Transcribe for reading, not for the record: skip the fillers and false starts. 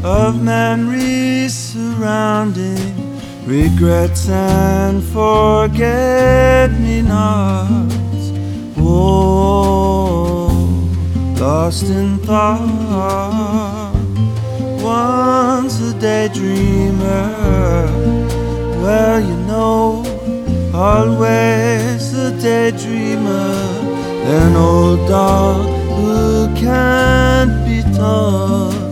of memories surrounding regrets and forget-me-nots. Oh, lost in thought. Once a daydreamer, well, you know, always a daydreamer, an old dog who can't be taught.